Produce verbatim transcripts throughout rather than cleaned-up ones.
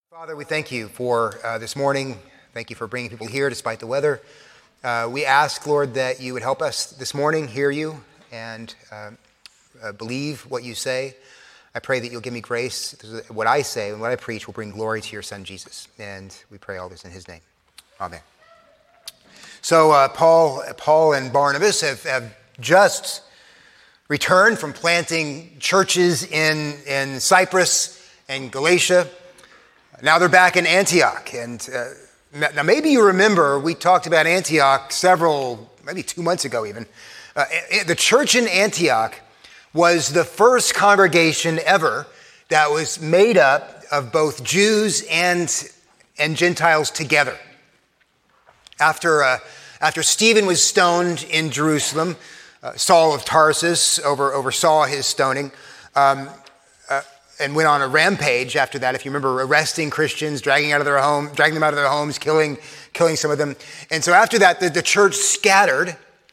Father, we thank you for uh, this morning. Thank you for bringing people here despite the weather. Uh, we ask, Lord, that you would help us this morning hear you and uh, uh, believe what you say. I pray that you'll give me grace. What I say and what I preach will bring glory to your Son, Jesus. And we pray all this in his name. Amen. So uh, Paul, Paul and Barnabas have, have just returned from planting churches in, in Cyprus and Galatia. Now they're back in Antioch. And uh, now maybe you remember we talked about Antioch several, maybe two months ago even. Uh, the church in Antioch was the first congregation ever that was made up of both Jews and, and Gentiles together. After, uh, after Stephen was stoned in Jerusalem, uh, Saul of Tarsus over, oversaw his stoning. Um, uh, and went on a rampage after that, if you remember, arresting Christians, dragging out of their home, dragging them out of their homes, killing, killing some of them. And so after that, the, the church scattered.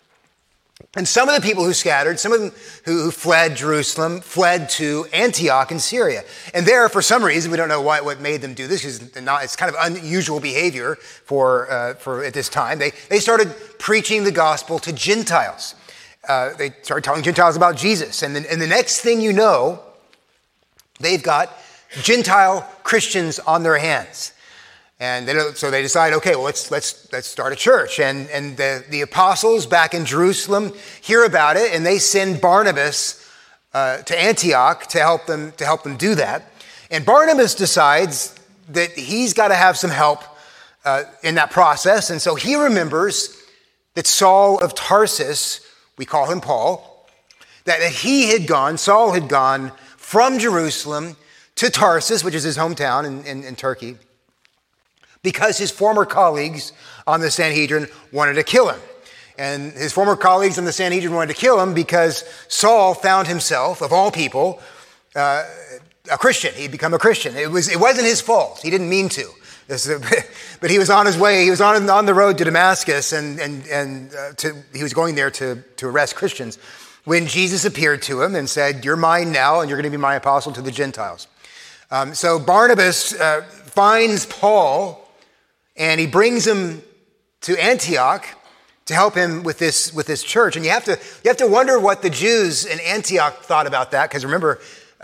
And some of the people who scattered, some of them who, who fled Jerusalem, fled to Antioch in Syria. And there, for some reason, we don't know what, what made them do this, because it's kind of unusual behavior for, uh, for at this time. They, they started preaching the gospel to Gentiles. Uh, they started telling Gentiles about Jesus. And, then, and the next thing you know, they've got Gentile Christians on their hands. And they, so they decide, okay, well, let's let's let's start a church. And, and the, the apostles back in Jerusalem hear about it, and they send Barnabas uh, to Antioch to help them to help them do that. And Barnabas decides that he's got to have some help uh, in that process. And so he remembers that Saul of Tarsus, we call him Paul, that, that he had gone, Saul had gone from Jerusalem to Tarsus, which is his hometown in, in, in Turkey, because his former colleagues on the Sanhedrin wanted to kill him. And his former colleagues on the Sanhedrin wanted to kill him because Saul found himself, of all people, uh, a Christian. He'd become a Christian. It, was, it wasn't his fault. He didn't mean to. But he was on his way. He was on, on the road to Damascus, and, and, and uh, to, he was going there to, to arrest Christians, when Jesus appeared to him and said, "You're mine now, and you're going to be my apostle to the Gentiles." Um, so Barnabas uh, finds Paul, and he brings him to Antioch to help him with this with this church. And you have to you have to wonder what the Jews in Antioch thought about that, because remember,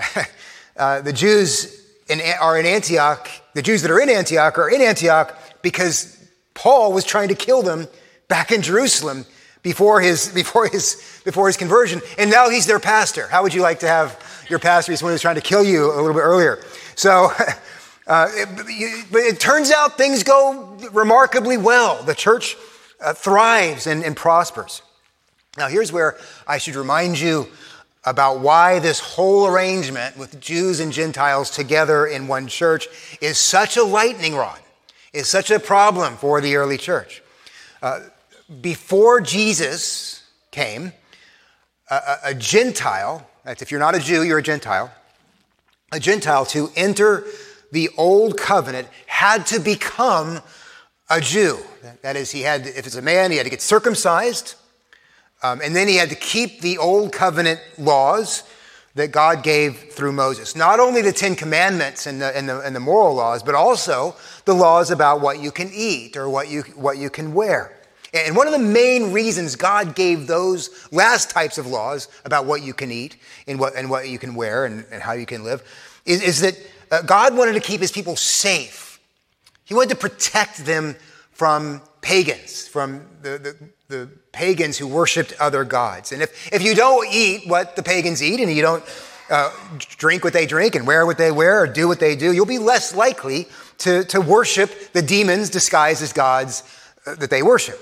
uh, the Jews in, are in Antioch. The Jews that are in Antioch are in Antioch because Paul was trying to kill them back in Jerusalem before his before his before his conversion, and now he's their pastor. How would you like to have your pastor be someone who's trying to kill you a little bit earlier? So. Uh, it, but it turns out things go remarkably well. The church uh, thrives and, and prospers. Now, here's where I should remind you about why this whole arrangement with Jews and Gentiles together in one church is such a lightning rod, is such a problem for the early church. Uh, before Jesus came, a, a, a Gentile, that's if you're not a Jew, you're a Gentile, a Gentile to enter the old covenant had to become a Jew. That is, he had, if it's a man, he had to get circumcised, um, and then he had to keep the old covenant laws that God gave through Moses. Not only the Ten Commandments and the, and the, and the moral laws, but also the laws about what you can eat or what you, what you can wear. And one of the main reasons God gave those last types of laws about what you can eat and what, and what you can wear and, and how you can live is, is that Uh, God wanted to keep his people safe. He wanted to protect them from pagans, from the, the, the pagans who worshiped other gods. And if, if you don't eat what the pagans eat, and you don't uh, drink what they drink and wear what they wear or do what they do, you'll be less likely to, to worship the demons disguised as gods uh, that they worship.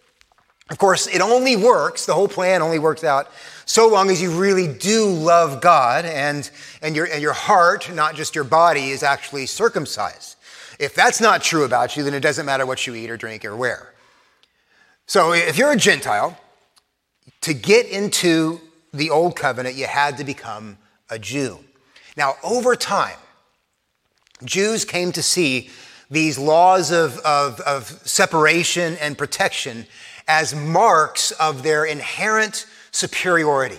Of course, it only works, the whole plan only works out so long as you really do love God and, and, your, and your heart, not just your body, is actually circumcised. If that's not true about you, then it doesn't matter what you eat or drink or wear. So if you're a Gentile, to get into the old covenant, you had to become a Jew. Now, over time, Jews came to see these laws of, of, of separation and protection as marks of their inherent superiority,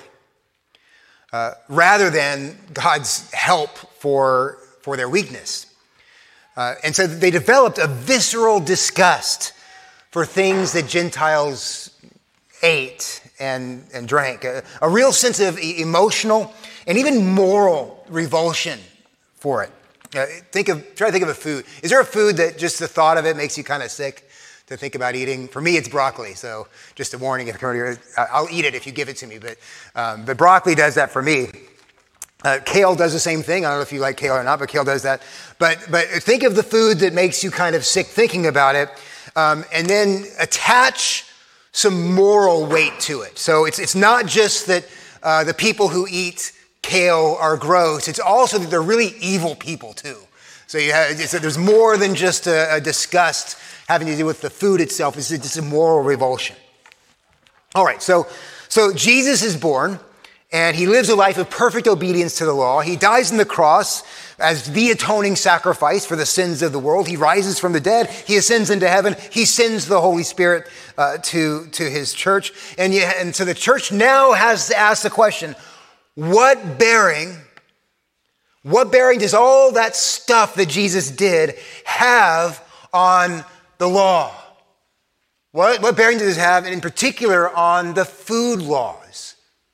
uh, rather than God's help for, for their weakness. Uh, and so they developed a visceral disgust for things that Gentiles ate and, and drank, a, a real sense of emotional and even moral revulsion for it. Uh, think of, try to think of a food. Is there a food that just the thought of it makes you kind of sick to think about eating? For me, it's broccoli. So just a warning, if you're, I'll eat it if you give it to me. But, um, but broccoli does that for me. Uh, kale does the same thing. I don't know if you like kale or not, but kale does that. But but think of the food that makes you kind of sick thinking about it, um, and then attach some moral weight to it. So it's it's not just that uh, the people who eat kale are gross. It's also that they're really evil people too. So you have, so there's more than just a, a disgust having to do with the food itself. It's just a moral revulsion. All right, so so Jesus is born. And he lives a life of perfect obedience to the law. He dies on the cross as the atoning sacrifice for the sins of the world. He rises from the dead. He ascends into heaven. He sends the Holy Spirit uh, to, to his church. And, you, and so the church now has to ask the question, what bearing, what bearing does all that stuff that Jesus did have on the law? What, what bearing does it have, and in particular, on the food laws?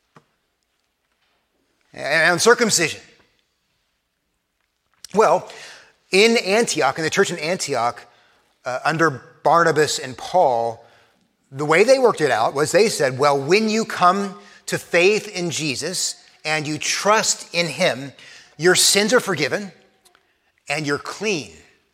And on circumcision. Well, in Antioch, in the church in Antioch, uh, under Barnabas and Paul, the way they worked it out was they said, well, when you come to faith in Jesus and you trust in him, your sins are forgiven and you're clean.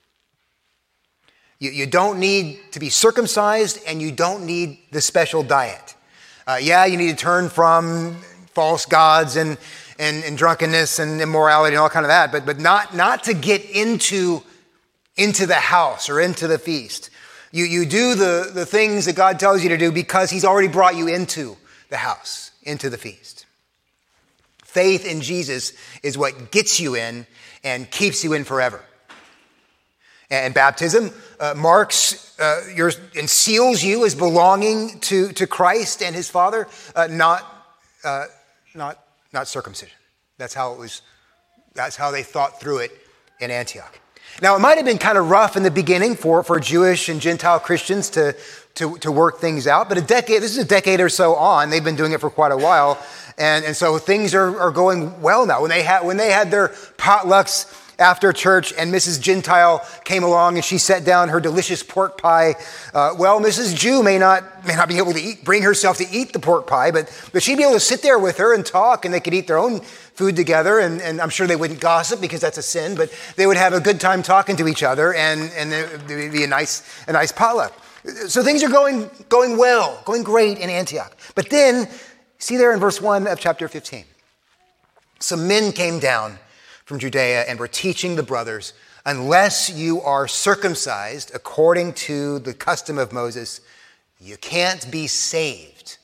You, you don't need to be circumcised and you don't need the special diet. Uh, yeah, you need to turn from false gods and And, and drunkenness and immorality and all kind of that, but but not not to get into into the house or into the feast. You you do the, the things that God tells you to do because he's already brought you into the house, into the feast. Faith in Jesus is what gets you in and keeps you in forever. And baptism uh, marks uh, your and seals you as belonging to, to Christ and his Father, uh, not uh, not. Not circumcision. That's how it was, that's how they thought through it in Antioch. Now, it might have been kind of rough in the beginning for, for Jewish and Gentile Christians to, to, to work things out, but a decade, this is a decade or so on, they've been doing it for quite a while, and, and so things are, are going well now. When they had, when they had their potlucks after church and Missus Gentile came along and she set down her delicious pork pie. Uh, well, Missus Jew may not may not be able to eat, bring herself to eat the pork pie, but, but she'd be able to sit there with her and talk, and they could eat their own food together, and, and I'm sure they wouldn't gossip because that's a sin, but they would have a good time talking to each other, and, and there would be a nice, a nice potluck. So things are going, going well, going great in Antioch. But then, see there in verse one of chapter fifteen, some men came down from Judea and were teaching the brothers, unless you are circumcised according to the custom of Moses, you can't be saved.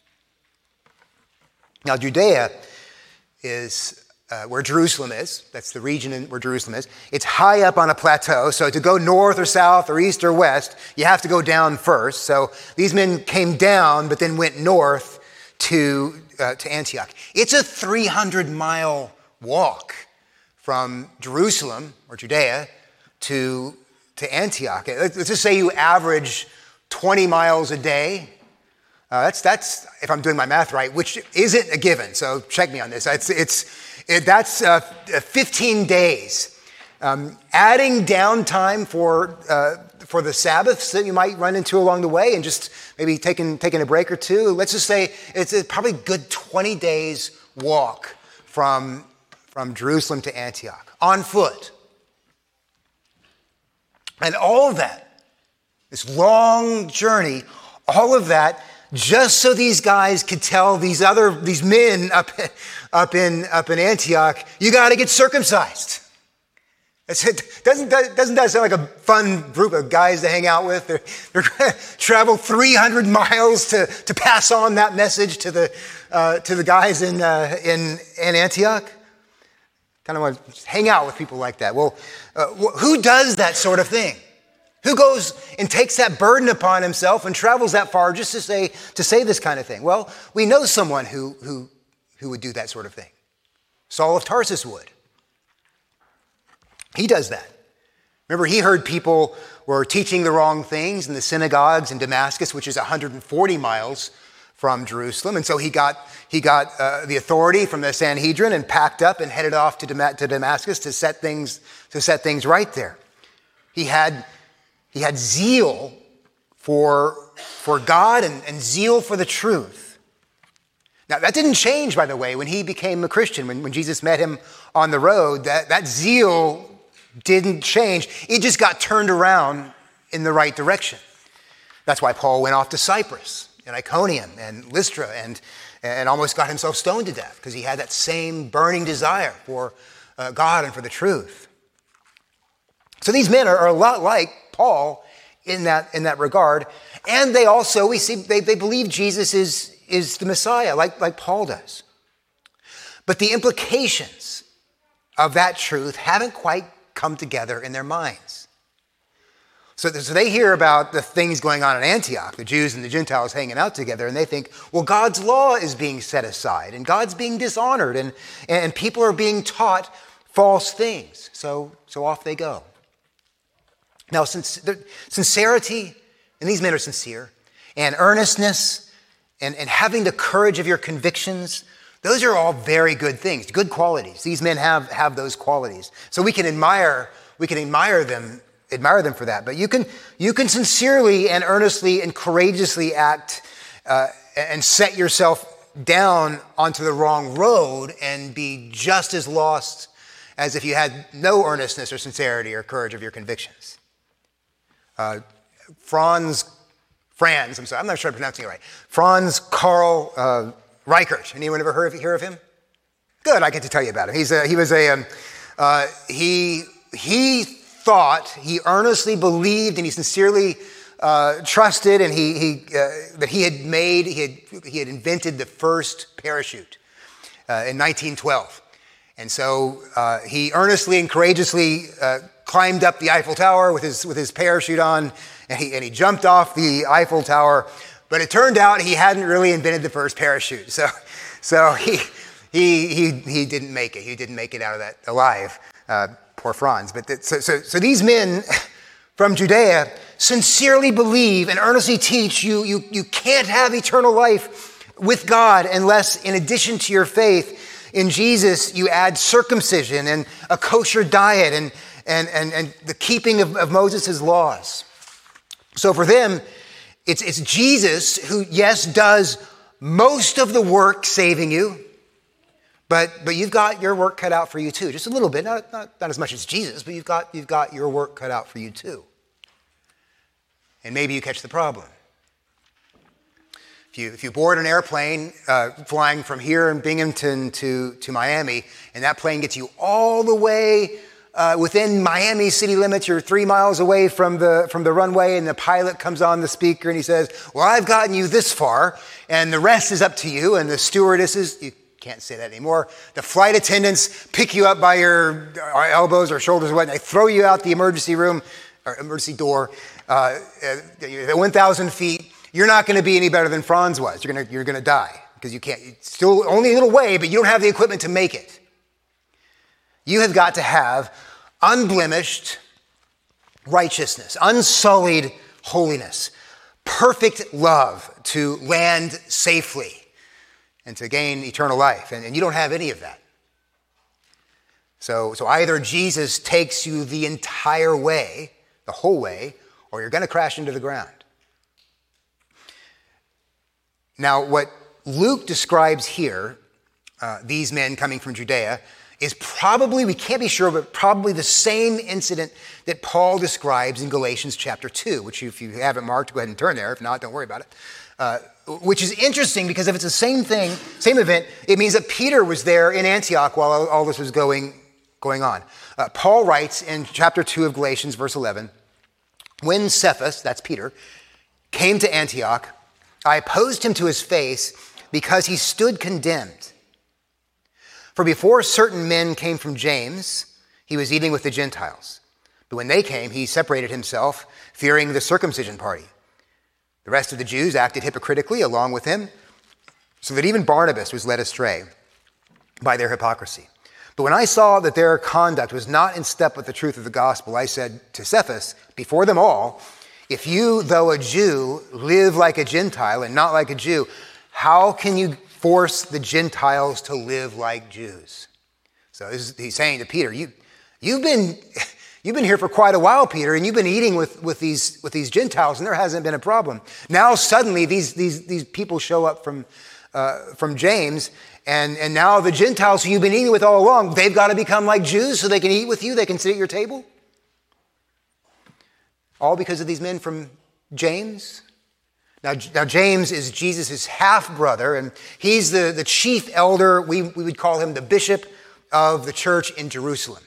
Now, Judea is uh, where Jerusalem is. That's the region in, where Jerusalem is. It's high up on a plateau, so to go north or south or east or west, you have to go down first. So these men came down, but then went north to, uh, to Antioch. It's a three hundred mile walk from Jerusalem or Judea to, to Antioch. Let's just say you average twenty miles a day. Uh, that's, that's if I'm doing my math right, which isn't a given, so check me on this. It's, it's, it, that's uh, fifteen days. Um, adding downtime for, uh, for the Sabbaths that you might run into along the way and just maybe taking, taking a break or two, let's just say it's a probably good twenty days walk from from Jerusalem to Antioch, on foot. And all of that, this long journey, all of that, just so these guys could tell these other, these men up, up, in, up in Antioch, you got to get circumcised. That's it. Doesn't, doesn't that sound like a fun group of guys to hang out with? They're, they're going to travel three hundred miles to, to pass on that message to the, uh, to the guys in, uh, in, in Antioch. Kind of want to hang out with people like that. Well, uh, who does that sort of thing? Who goes and takes that burden upon himself and travels that far just to say to say this kind of thing? Well, we know someone who who who would do that sort of thing. Saul of Tarsus would. He does that. Remember, he heard people were teaching the wrong things in the synagogues in Damascus, which is one hundred forty miles from Jerusalem. And so he got he got uh, the authority from the Sanhedrin and packed up and headed off to, Dam- to Damascus to set things to set things right there. He had he had zeal for for God and, and zeal for the truth. Now that didn't change, by the way, when he became a Christian. When, when Jesus met him on the road, that, that zeal didn't change. It just got turned around in the right direction. That's why Paul went off to Cyprus and Iconium and Lystra and, and almost got himself stoned to death because he had that same burning desire for uh, God and for the truth. So these men are, are a lot like Paul in that, in that regard. And they also, we see, they, they believe Jesus is, is the Messiah, like, like Paul does. But the implications of that truth haven't quite come together in their minds. So, so they hear about the things going on in Antioch, the Jews and the Gentiles hanging out together, and they think, well, God's law is being set aside, and God's being dishonored, and, and people are being taught false things. So, so off they go. Now, since sincerity, and these men are sincere, and earnestness, and, and having the courage of your convictions, those are all very good things, good qualities. These men have, have those qualities. So we can admire, we can admire them, admire them for that. But you can, you can sincerely and earnestly and courageously act uh, and set yourself down onto the wrong road and be just as lost as if you had no earnestness or sincerity or courage of your convictions. Uh, Franz, Franz, I'm sorry, I'm not sure I'm pronouncing it right. Franz Karl uh, Reichert. Anyone ever heard of, hear of him? Good, I get to tell you about him. He's a, he was a, um, uh, he, he thought, he earnestly believed, and he sincerely uh, trusted, and he, he uh, that he had made, he had, he had invented the first parachute uh, in nineteen twelve. And so uh, he earnestly and courageously uh, climbed up the Eiffel Tower with his with his parachute on, and he and he jumped off the Eiffel Tower. But it turned out he hadn't really invented the first parachute, so so he he he he didn't make it. He didn't make it out of that alive. Uh, poor Franz. But th- so so so these men from Judea sincerely believe and earnestly teach you you you can't have eternal life with God unless, in addition to your faith in Jesus, you add circumcision and a kosher diet and and and, and the keeping of, of Moses' laws. So for them, it's, it's Jesus who, yes, does most of the work saving you, but but you've got your work cut out for you too. Just a little bit, not, not, not as much as Jesus, but you've got you've got your work cut out for you too. And maybe you catch the problem. If you, if you board an airplane uh, flying from here in Binghamton to, to Miami, and that plane gets you all the way uh, within Miami city limits, you're three miles away from the, from the runway, and the pilot comes on the speaker and he says, well, I've gotten you this far, and the rest is up to you. And the stewardesses, you can't say that anymore, the flight attendants pick you up by your elbows or shoulders or what, and they throw you out the emergency room, or emergency door, uh, at one thousand feet. You're not going to be any better than Franz was. You're going to, you're going to die because you can't, it's still only a little way, but you don't have the equipment to make it. You have got to have unblemished righteousness, unsullied holiness, perfect love to land safely and to gain eternal life. And, and you don't have any of that. So, so either Jesus takes you the entire way, the whole way, or you're going to crash into the ground. Now, what Luke describes here, uh, these men coming from Judea, is probably, we can't be sure, but probably the same incident that Paul describes in Galatians chapter two, which if you haven't marked, go ahead and turn there. If not, don't worry about it. Uh, which is interesting because if it's the same thing, same event, it means that Peter was there in Antioch while all, all this was going, going on. Uh, Paul writes in chapter two of Galatians, verse eleven, when Cephas, that's Peter, came to Antioch, I opposed him to his face because he stood condemned. For before certain men came from James, he was eating with the Gentiles. But when they came, he separated himself, fearing the circumcision party. The rest of the Jews acted hypocritically along with him, so that even Barnabas was led astray by their hypocrisy. But when I saw that their conduct was not in step with the truth of the gospel, I said to Cephas, before them all, if you, though a Jew, live like a Gentile and not like a Jew, how can you force the Gentiles to live like Jews? So this is, he's saying to Peter, you, you've been... You've been here for quite a while, Peter, and you've been eating with, with, these, with these Gentiles, and there hasn't been a problem. Now suddenly these, these, these people show up from, uh, from James, and, and now the Gentiles who you've been eating with all along, they've got to become like Jews so they can eat with you, they can sit at your table? All because of these men from James? Now, now James is Jesus' half-brother, and he's the, the chief elder. We, we would call him the bishop of the church in Jerusalem,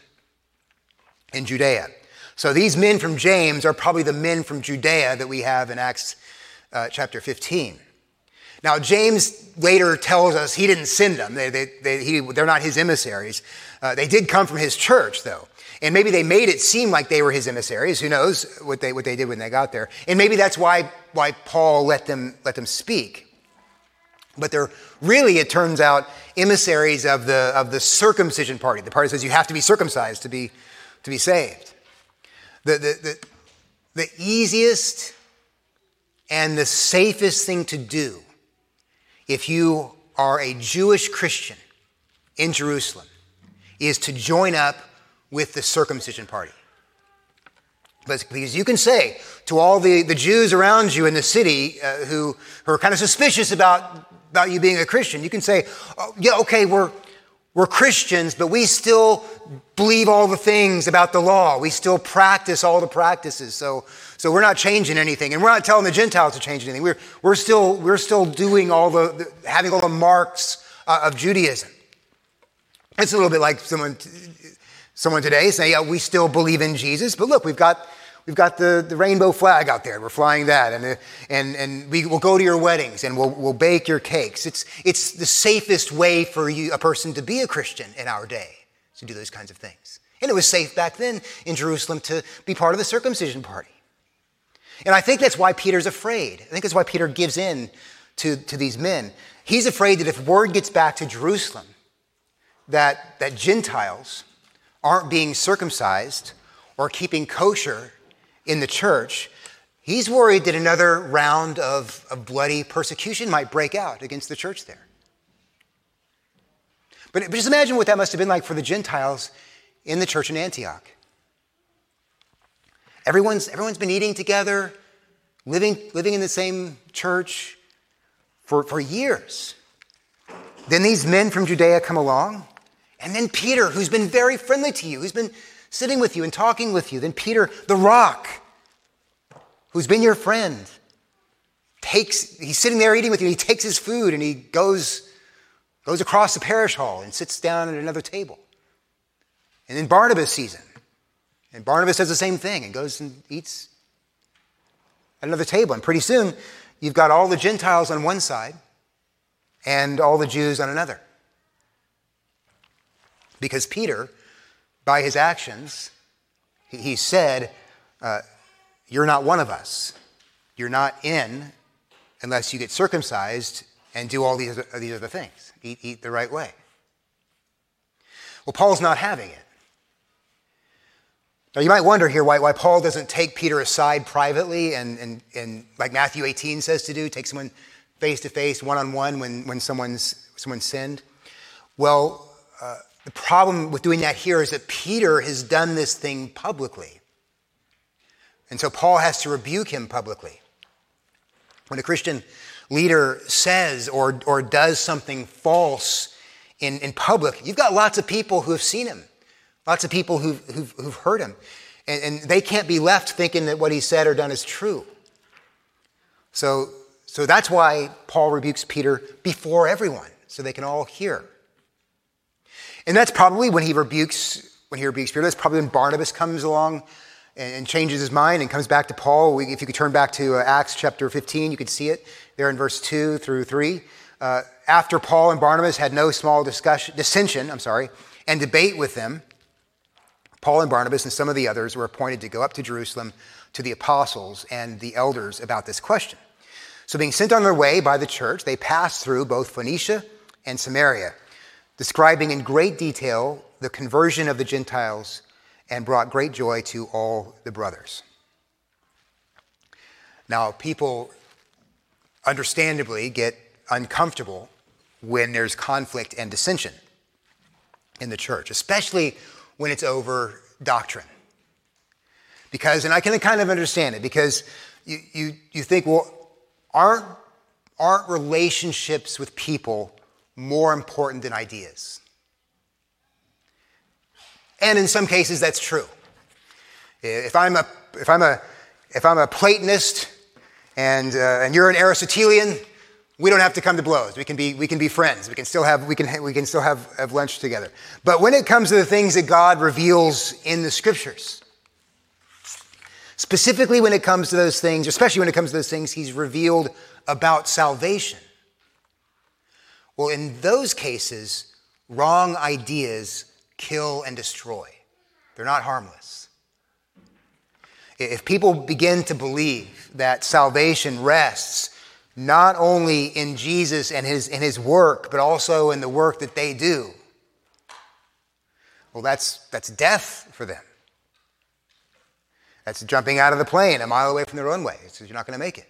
in Judea. So these men from James are probably the men from Judea that we have in Acts uh, chapter fifteen. Now, James later tells us he didn't send them. They, they, they, he, they're not his emissaries. Uh, they did come from his church, though. And maybe they made it seem like they were his emissaries. Who knows what they, what they did when they got there. And maybe that's why, why Paul let them, let them speak. But they're really, it turns out, emissaries of the, of the circumcision party. The party says you have to be circumcised to be to be saved. The, the, the, the easiest and the safest thing to do if you are a Jewish Christian in Jerusalem is to join up with the circumcision party. Because you can say to all the, the Jews around you in the city uh, who, who are kind of suspicious about, about you being a Christian, you can say, oh, yeah, okay, we're We're Christians, but we still believe all the things about the law. We still practice all the practices. So, so we're not changing anything. And we're not telling the Gentiles to change anything. We're, we're, still, we're still doing all the, the having all the marks uh, of Judaism. It's a little bit like someone, someone today saying, yeah, we still believe in Jesus. But look, we've got, we've got the, the rainbow flag out there. We're flying that. And, and, and we will go to your weddings and we'll, we'll bake your cakes. It's, it's the safest way for you, a person to be a Christian in our day, to do those kinds of things. And it was safe back then in Jerusalem to be part of the circumcision party. And I think that's why Peter's afraid. I think that's why Peter gives in to, to these men. He's afraid that if word gets back to Jerusalem that, that Gentiles aren't being circumcised or keeping kosher in the church, he's worried that another round of, of bloody persecution might break out against the church there. But, but just imagine what that must have been like for the Gentiles in the church in Antioch. Everyone's, everyone's been eating together, living, living in the same church for, for years. Then these men from Judea come along, and then Peter, who's been very friendly to you, who's been sitting with you and talking with you. Then Peter, the rock, who's been your friend, takes, he's sitting there eating with you, and he takes his food and he goes, goes across the parish hall and sits down at another table. And then Barnabas sees him. And Barnabas does the same thing and goes and eats at another table. And pretty soon, you've got all the Gentiles on one side and all the Jews on another. Because Peter, by his actions, he said, uh, you're not one of us. You're not in unless you get circumcised and do all these, these other things. Eat, eat the right way. Well, Paul's not having it. Now, you might wonder here why, why Paul doesn't take Peter aside privately and, and, and like Matthew eighteen says to do, take someone face-to-face, one-on-one when, when someone's, someone's sinned. Well, uh, the problem with doing that here is that Peter has done this thing publicly. And so Paul has to rebuke him publicly. When a Christian leader says or, or does something false in, in public, you've got lots of people who have seen him, lots of people who've, who've, who've heard him. And, and they can't be left thinking that what he said or done is true. So, so that's why Paul rebukes Peter before everyone, so they can all hear. And that's probably when he rebukes, when he rebukes Peter, that's probably when Barnabas comes along and, and changes his mind and comes back to Paul. We, if you could turn back to uh, Acts chapter fifteen, you could see it there in verse two through three. Uh, after Paul and Barnabas had no small discussion, dissension, I'm sorry, and debate with them, Paul and Barnabas and some of the others were appointed to go up to Jerusalem to the apostles and the elders about this question. So being sent on their way by the church, they passed through both Phoenicia and Samaria, describing in great detail the conversion of the Gentiles and brought great joy to all the brothers. Now, people understandably get uncomfortable when there's conflict and dissension in the church, especially when it's over doctrine. Because, and I can kind of understand it, because you, you, you think, well, aren't, aren't relationships with people more important than ideas? And in some cases, that's true. If I'm a, if I'm a, if I'm a Platonist and, uh, and you're an Aristotelian, we don't have to come to blows. We can be, we can be friends. We can still have, we can, we can still have, have lunch together. But when it comes to the things that God reveals in the scriptures, specifically when it comes to those things, especially when it comes to those things he's revealed about salvation, well, in those cases, wrong ideas kill and destroy. They're not harmless. If people begin to believe that salvation rests not only in Jesus and his, and his work, but also in the work that they do, well, that's, that's death for them. That's jumping out of the plane a mile away from the runway. So you're not going to make it.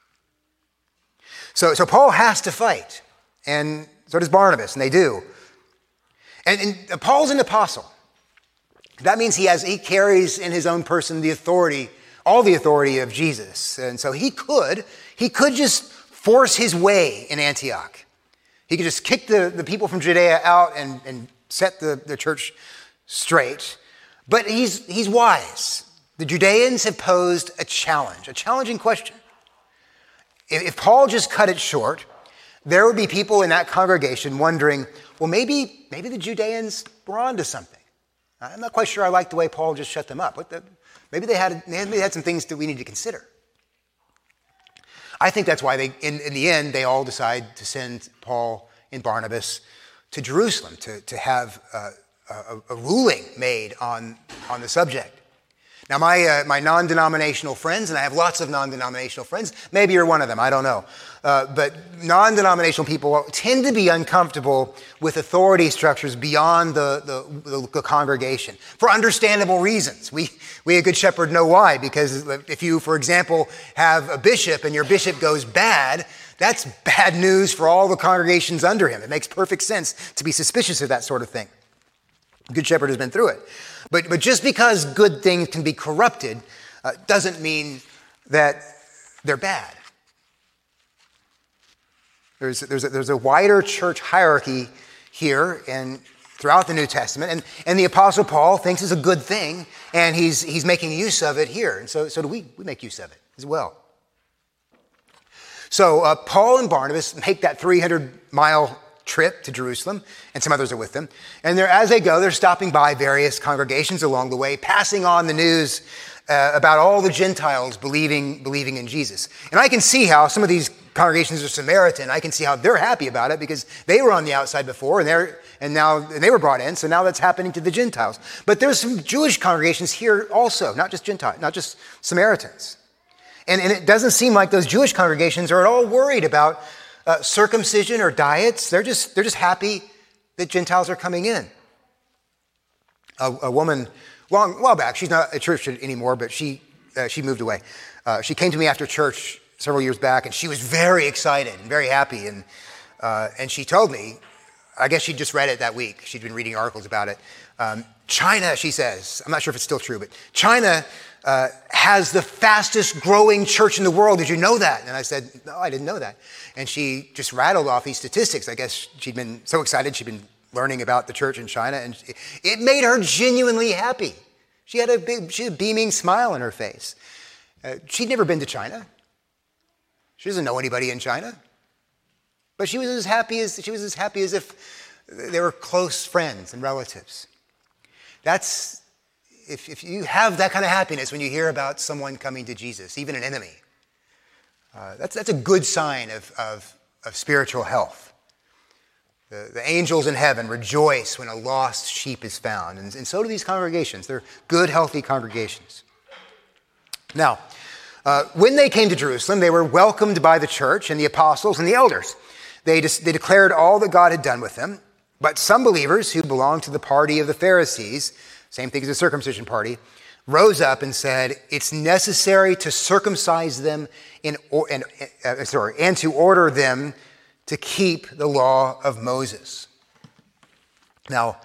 So, so Paul has to fight, and so does Barnabas, and they do. And, and Paul's an apostle. That means he has he carries in his own person the authority, all the authority of Jesus. And so he could, he could just force his way in Antioch. He could just kick the, the people from Judea out and, and set the, the church straight. But he's he's wise. The Judeans have posed a challenge, a challenging question. If, if Paul just cut it short, there would be people in that congregation wondering, well, maybe, maybe the Judeans were onto something. I'm not quite sure I like the way Paul just shut them up. What the, maybe they had maybe they had some things that we need to consider. I think that's why they, in, in the end, they all decide to send Paul and Barnabas to Jerusalem to, to have uh, a, a ruling made on, on the subject. Now, my uh, my non-denominational friends, and I have lots of non-denominational friends, maybe you're one of them, I don't know. Uh, but non-denominational people tend to be uncomfortable with authority structures beyond the, the, the congregation for understandable reasons. We, we at Good Shepherd know why, because if you, for example, have a bishop and your bishop goes bad, that's bad news for all the congregations under him. It makes perfect sense to be suspicious of that sort of thing. Good Shepherd has been through it. But, but just because good things can be corrupted uh, doesn't mean that they're bad. There's, there's, a, there's a wider church hierarchy here and throughout the New Testament, and, and the Apostle Paul thinks it's a good thing, and he's, he's making use of it here. And so, so do we. We make use of it as well. So uh, Paul and Barnabas make that three hundred mile trip to Jerusalem, and some others are with them. And they're, as they go, they're stopping by various congregations along the way, passing on the news uh, about all the Gentiles believing, believing in Jesus. And I can see how some of these congregations are Samaritan. I can see how they're happy about it because they were on the outside before, and they're and now and they were brought in. So now that's happening to the Gentiles. But there's some Jewish congregations here also, not just Gentiles, not just Samaritans. And, and it doesn't seem like those Jewish congregations are at all worried about Uh, circumcision or diets. They're just they're just happy that Gentiles are coming in. A, a woman, long a while back, she's not at church anymore, but she uh, she moved away. Uh, she came to me after church several years back, and she was very excited and very happy. And uh, and she told me, I guess she just read it that week. She'd been reading articles about it. Um, China, she says, I'm not sure if it's still true, but China uh, has the fastest growing church in the world. Did you know that? And I said, no, I didn't know that. And she just rattled off these statistics. I guess she'd been so excited. She'd been learning about the church in China, and it made her genuinely happy. She had a big, she had a beaming smile on her face. Uh, she'd never been to China. She doesn't know anybody in China. But she was as happy as she was as happy as if they were close friends and relatives. That's if, if you have that kind of happiness when you hear about someone coming to Jesus, even an enemy. Uh, that's that's a good sign of of, of spiritual health. The, the angels in heaven rejoice when a lost sheep is found, and, and so do these congregations. They're good, healthy congregations. Now, uh, when they came to Jerusalem, they were welcomed by the church and the apostles and the elders. They, just, they declared all that God had done with them. But some believers who belonged to the party of the Pharisees, same thing as the circumcision party, rose up and said, it's necessary to circumcise them in, or, and, uh, sorry, and to order them to keep the law of Moses. Now,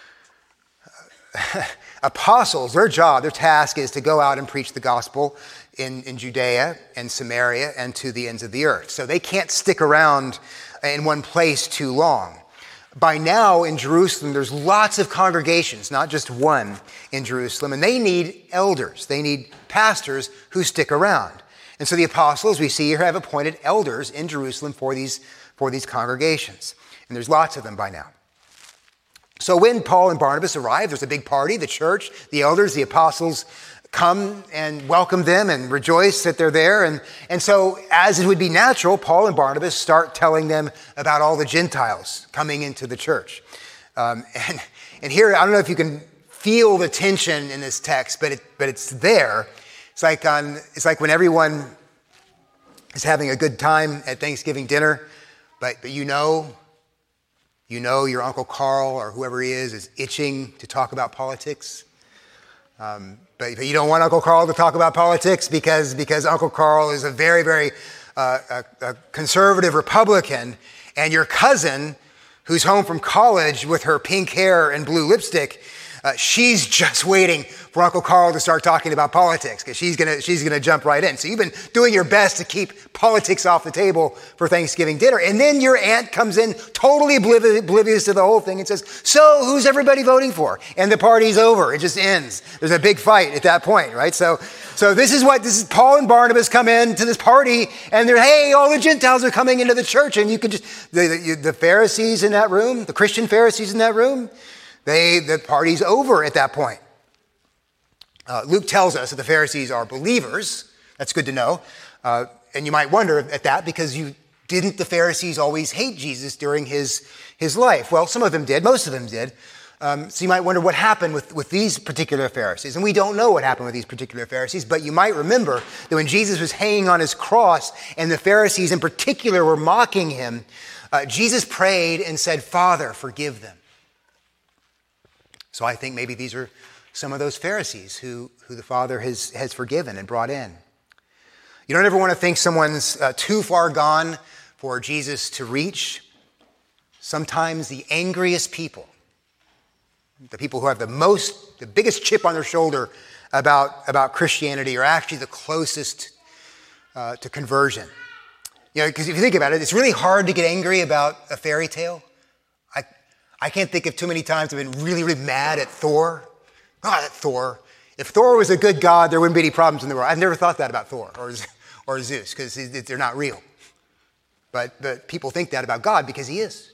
uh, apostles, their job, their task is to go out and preach the gospel in, in Judea and Samaria and to the ends of the earth. So they can't stick around in one place too long. By now in Jerusalem, there's lots of congregations, not just one in Jerusalem, and they need elders. They need pastors who stick around. And so the apostles, we see here, have appointed elders in Jerusalem for these, for these congregations. And there's lots of them by now. So when Paul and Barnabas arrive, there's a big party. The church, the elders, the apostles come and welcome them and rejoice that they're there. And, and so, as it would be natural, Paul and Barnabas start telling them about all the Gentiles coming into the church. Um, and, and here, I don't know if you can feel the tension in this text, but it, but it's there. It's like on, it's like when everyone is having a good time at Thanksgiving dinner, but, but you know, you know your Uncle Carl or whoever he is is itching to talk about politics. Um, but, but you don't want Uncle Carl to talk about politics because, because Uncle Carl is a very, very uh, a, a conservative Republican, and your cousin, who's home from college with her pink hair and blue lipstick, uh, she's just waiting for Uncle Carl to start talking about politics because she's gonna she's gonna jump right in. So you've been doing your best to keep politics off the table for Thanksgiving dinner, and then your aunt comes in totally oblivious, oblivious to the whole thing and says, "So who's everybody voting for?" And the party's over. It just ends. There's a big fight at that point, right? So so this is what this is. Paul and Barnabas come in to this party, and they're, hey, all the Gentiles are coming into the church, and you could just the, the, the Pharisees in that room, the Christian Pharisees in that room. They, the party's over at that point. Uh, Luke tells us that the Pharisees are believers. That's good to know. Uh, and you might wonder at that because you didn't the Pharisees always hate Jesus during his, his life? Well, some of them did. Most of them did. Um, so you might wonder what happened with, with these particular Pharisees. And we don't know what happened with these particular Pharisees, but you might remember that when Jesus was hanging on his cross and the Pharisees in particular were mocking him, uh, Jesus prayed and said, "Father, forgive them." So I think maybe these are some of those Pharisees who, who the Father has, has forgiven and brought in. You don't ever want to think someone's uh, too far gone for Jesus to reach. Sometimes the angriest people, the people who have the most, the biggest chip on their shoulder about, about Christianity are actually the closest uh, to conversion. You know, because if you think about it, it's really hard to get angry about a fairy tale. I can't think of too many times I've been really, really mad at Thor. Oh, that Thor. If Thor was a good god, there wouldn't be any problems in the world. I've never thought that about Thor or, or Zeus because they're not real. But, but people think that about God because he is.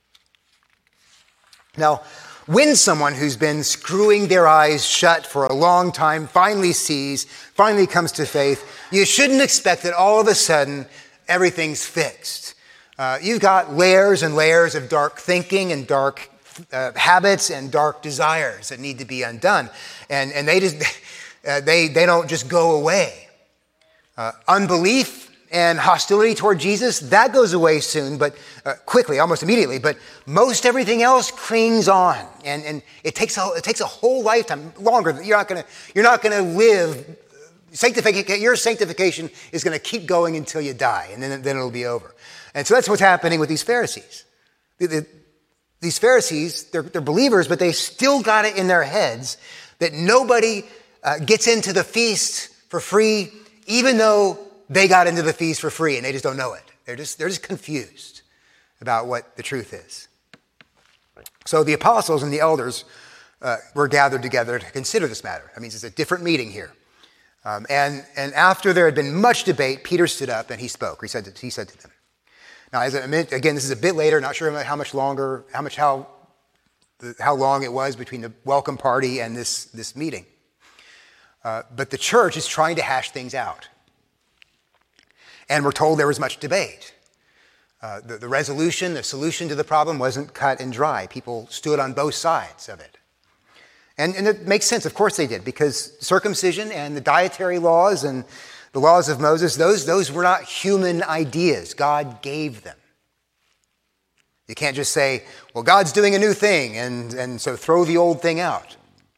Now, when someone who's been screwing their eyes shut for a long time finally sees, finally comes to faith, you shouldn't expect that all of a sudden everything's fixed. Uh, you've got layers and layers of dark thinking and dark uh, habits and dark desires that need to be undone. And, and they, just, uh, they, they don't just go away. Uh, unbelief and hostility toward Jesus, that goes away soon, but uh, quickly, almost immediately. But most everything else clings on. And, and it, takes a, it takes a whole lifetime, longer. You're not going to you're not going to live. Sanctification, your sanctification is going to keep going until you die, and then, then it'll be over. And so that's what's happening with these Pharisees. The, the, these Pharisees, they're, they're believers, but they still got it in their heads that nobody uh, gets into the feast for free, even though they got into the feast for free, and they just don't know it. They're just, they're just confused about what the truth is. So the apostles and the elders uh, were gathered together to consider this matter. That means it's a different meeting here. Um, and, and after there had been much debate, Peter stood up and he spoke. He said to, he said to them. Now, as I meant, again, this is a bit later, not sure how much longer, how much, how, how long it was between the welcome party and this, this meeting. Uh, but the church is trying to hash things out. And we're told there was much debate. Uh, the, the resolution, the solution to the problem wasn't cut and dry. People stood on both sides of it. And, and it makes sense, of course they did, because circumcision and the dietary laws and the laws of Moses, those, those were not human ideas. God gave them. You can't just say, well, God's doing a new thing, and, and so throw the old thing out.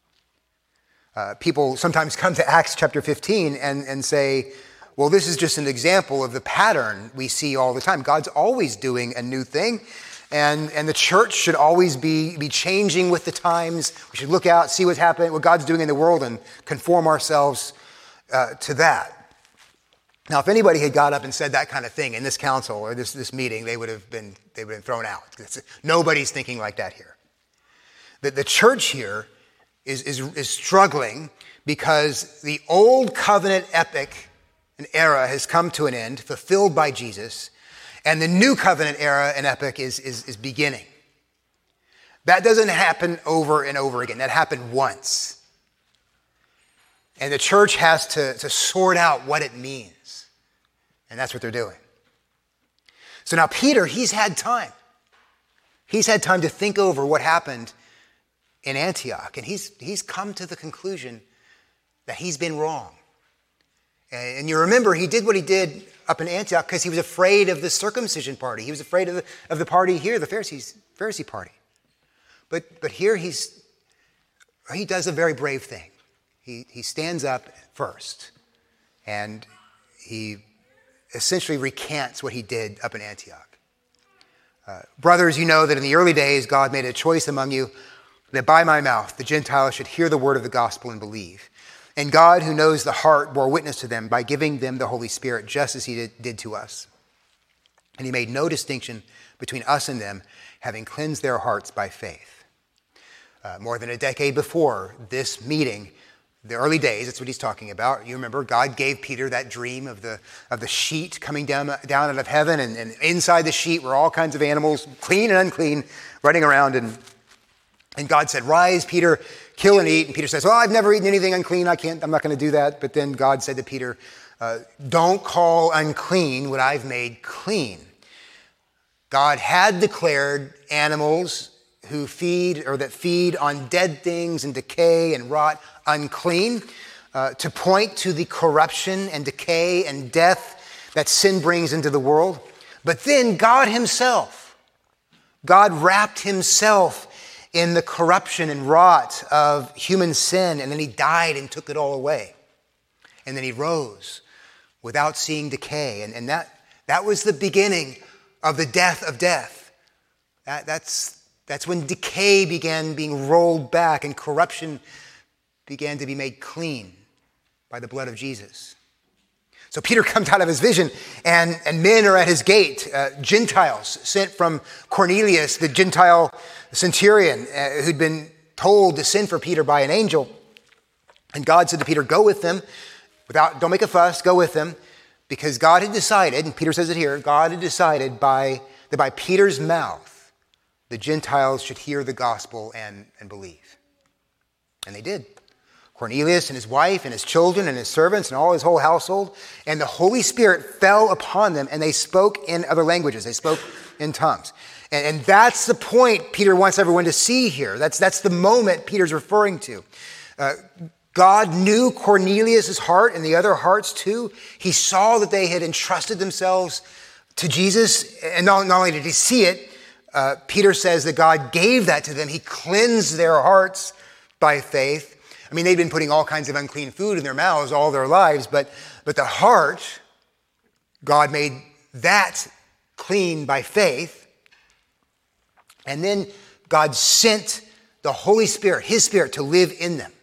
Uh, people sometimes come to Acts chapter fifteen and, and say, well, this is just an example of the pattern we see all the time. God's always doing a new thing, and, and the church should always be, be changing with the times. We should look out, see what's happening, what God's doing in the world, and conform ourselves uh, to that. Now, if anybody had got up and said that kind of thing in this council or this, this meeting, they would have been they would have been thrown out. It's, nobody's thinking like that here. The, the church here is, is, is struggling because the old covenant epic and era has come to an end, fulfilled by Jesus, and the new covenant era and epic is, is, is beginning. That doesn't happen over and over again. That happened once. And the church has to, to sort out what it means. And that's what they're doing. So now Peter, he's had time. He's had time to think over what happened in Antioch. And he's, he's come to the conclusion that he's been wrong. And you remember, he did what he did up in Antioch because he was afraid of the circumcision party. He was afraid of the, of the party here, the Pharisees, Pharisee party. But, but here he's, he does a very brave thing. He, he stands up first, and he essentially recants what he did up in Antioch. Uh, Brothers, you know that in the early days, God made a choice among you that by my mouth the Gentiles should hear the word of the gospel and believe. And God, who knows the heart, bore witness to them by giving them the Holy Spirit, just as he did, did to us. And he made no distinction between us and them, having cleansed their hearts by faith. Uh, more than a decade before this meeting, the early days, that's what he's talking about. You remember, God gave Peter that dream of the of the sheet coming down, down out of heaven, and, and inside the sheet were all kinds of animals, clean and unclean, running around. And, and God said, rise, Peter, kill and eat. And Peter says, well, I've never eaten anything unclean. I can't, I'm not going to do that. But then God said to Peter, uh, don't call unclean what I've made clean. God had declared animals who feed or that feed on dead things and decay and rot unclean, uh, to point to the corruption and decay and death that sin brings into the world. But then God himself, God wrapped himself in the corruption and rot of human sin, and then he died and took it all away. And then he rose without seeing decay. And, and that, that was the beginning of the death of death. That, that's, that's when decay began being rolled back and corruption began to be made clean by the blood of Jesus. So Peter comes out of his vision, and, and men are at his gate, uh, Gentiles sent from Cornelius, the Gentile centurion, uh, who'd been told to send for Peter by an angel. And God said to Peter, go with them, without, don't make a fuss, go with them, because God had decided, and Peter says it here, God had decided by, that by Peter's mouth, the Gentiles should hear the gospel and, and believe. And they did. Cornelius and his wife and his children and his servants and all his whole household. And the Holy Spirit fell upon them, and they spoke in other languages. They spoke in tongues. And, and that's the point Peter wants everyone to see here. That's, that's the moment Peter's referring to. Uh, God knew Cornelius' heart and the other hearts too. He saw that they had entrusted themselves to Jesus. And not, not only did he see it, uh, Peter says that God gave that to them. He cleansed their hearts by faith. I mean, they'd been putting all kinds of unclean food in their mouths all their lives, but, but the heart, God made that clean by faith. And then God sent the Holy Spirit, his Spirit, to live in them.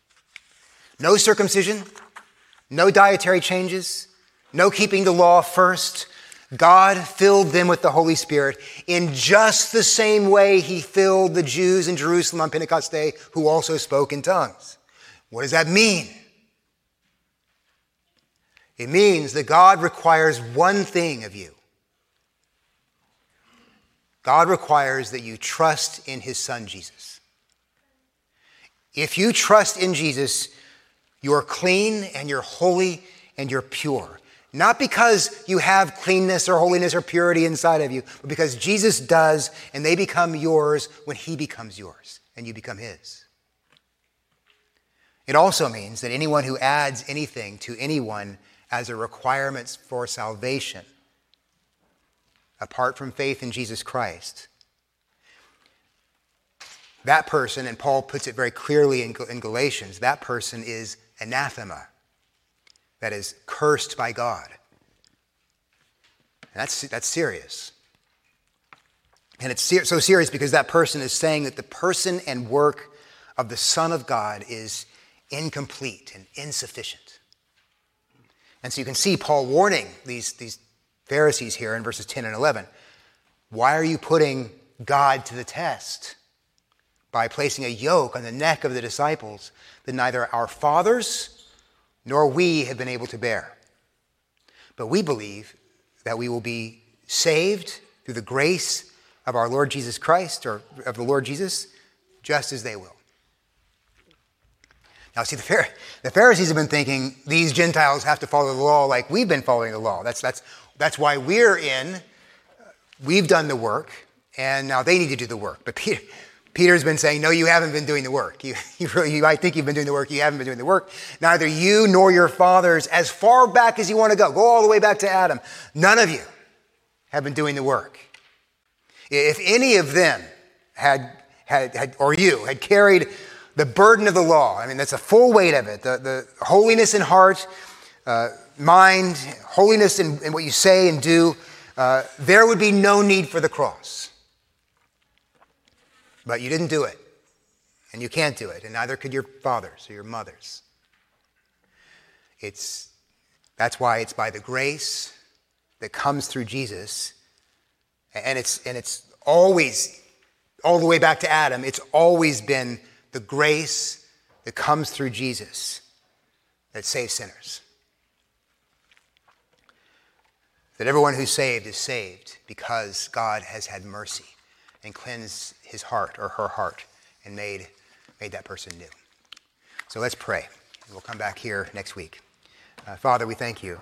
No circumcision, no dietary changes, no keeping the law first. God filled them with the Holy Spirit in just the same way he filled the Jews in Jerusalem on Pentecost Day, who also spoke in tongues. What does that mean? It means that God requires one thing of you. God requires that you trust in his Son, Jesus. If you trust in Jesus, you're clean and you're holy and you're pure. Not because you have cleanness or holiness or purity inside of you, but because Jesus does, and they become yours when he becomes yours and you become his. It also means that anyone who adds anything to anyone as a requirement for salvation, apart from faith in Jesus Christ, that person, and Paul puts it very clearly in, in Galatians, that person is anathema, that is cursed by God. And that's, that's serious. And it's ser- so serious because that person is saying that the person and work of the Son of God is incomplete and insufficient. And so you can see Paul warning these, these Pharisees here in verses ten and eleven. Why are you putting God to the test by placing a yoke on the neck of the disciples that neither our fathers nor we have been able to bear? But we believe that we will be saved through the grace of our Lord Jesus Christ, or of the Lord Jesus, just as they will. Now, see, the, the Pharisees have been thinking these Gentiles have to follow the law like we've been following the law. That's, that's, that's why we're in. We've done the work, and now they need to do the work. But Peter, Peter's been saying, no, you haven't been doing the work. You, you, really, you might think you've been doing the work. You haven't been doing the work. Neither you nor your fathers, as far back as you want to go, go all the way back to Adam, none of you have been doing the work. If any of them had, had, had or you, had carried the burden of the law, I mean, that's a full weight of it, the, the holiness in heart, uh, mind, holiness in, in what you say and do, uh, there would be no need for the cross. But you didn't do it, and you can't do it, and neither could your fathers or your mothers. It's, that's why it's by the grace that comes through Jesus, and it's, and it's always, all the way back to Adam, it's always been the grace that comes through Jesus that saves sinners. That everyone who's saved is saved because God has had mercy and cleansed his heart or her heart and made, made that person new. So let's pray, and we'll come back here next week. Uh, Father, we thank you.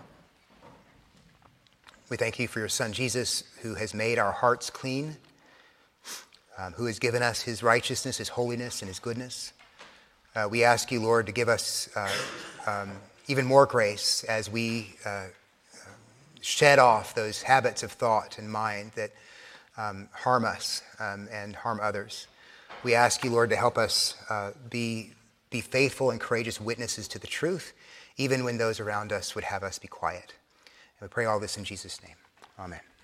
We thank you for your Son, Jesus, who has made our hearts clean, um, who has given us his righteousness, his holiness, and his goodness. Uh, we ask you, Lord, to give us uh, um, even more grace as we uh, shed off those habits of thought and mind that um, harm us um, and harm others. We ask you, Lord, to help us uh, be, be faithful and courageous witnesses to the truth, even when those around us would have us be quiet. And we pray all this in Jesus' name. Amen.